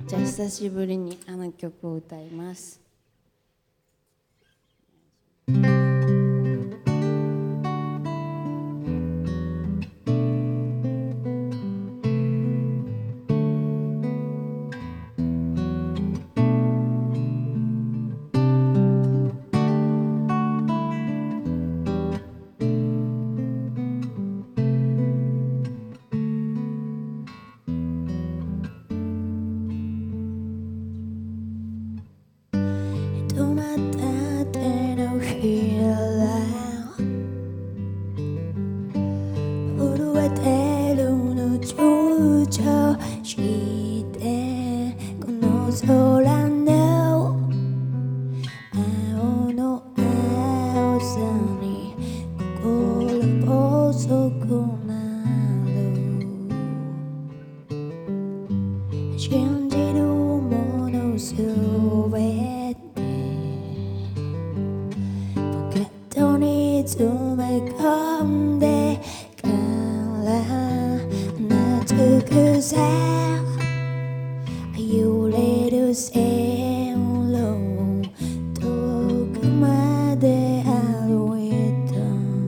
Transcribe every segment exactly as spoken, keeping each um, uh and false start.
じゃあ久しぶりにあの曲を歌います。止まった手のひら震えてるの躊躇してこの空の青の青さに心細くなる信じるものすべてポケットに詰め込んでから懐くさ揺れる線路遠くまで歩いた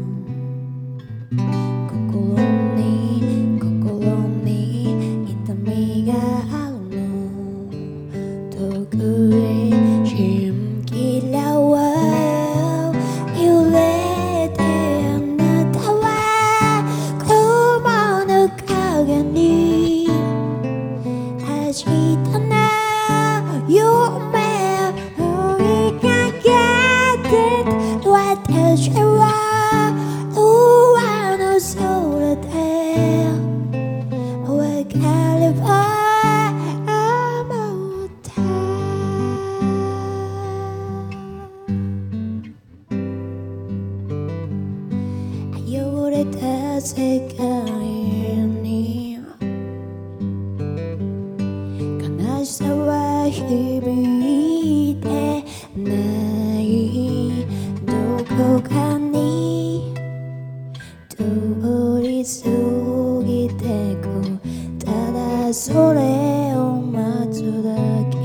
心に心に痛みがあるの遠くへ蜃気楼揺れてあなたは雲の影に明日の夢追いかけて私は上の空で別れを思った汚れた世界に悲しさは響いてないどこかに通り過ぎてくただそれを待つだけ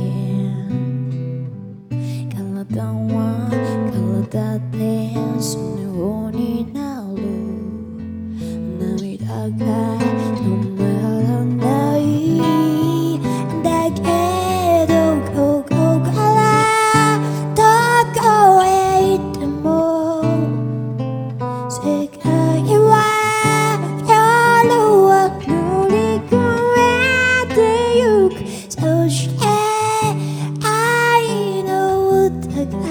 体は体で素直になる涙が止まらないだけどここからどこへ行っても世界は夜を乗り越えてゆくそして愛の歌が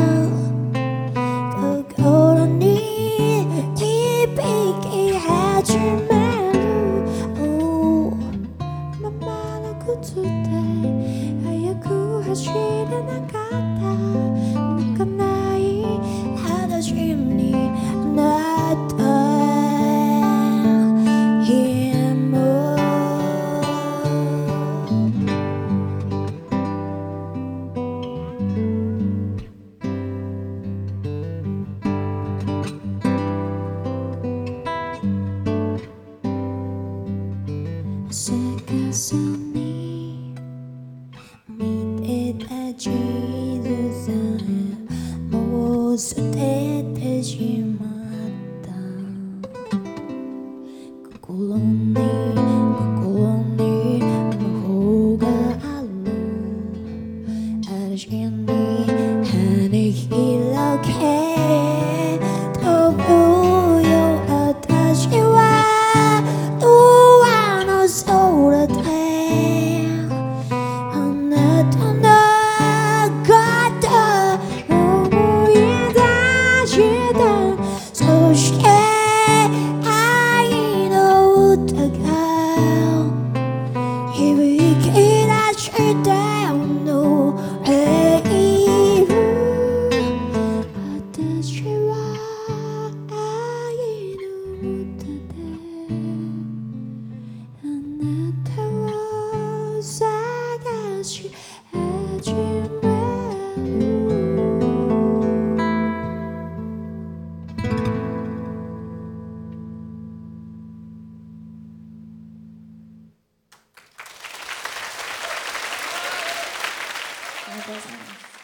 心に響き始める、oh、ママの靴で早く走れなかった泣かない話になった日も逆さに見てた地図さえもう捨ててしまった心に心に魔法がある嵐に羽広げ飛ぶよ私は空でりがとうございます。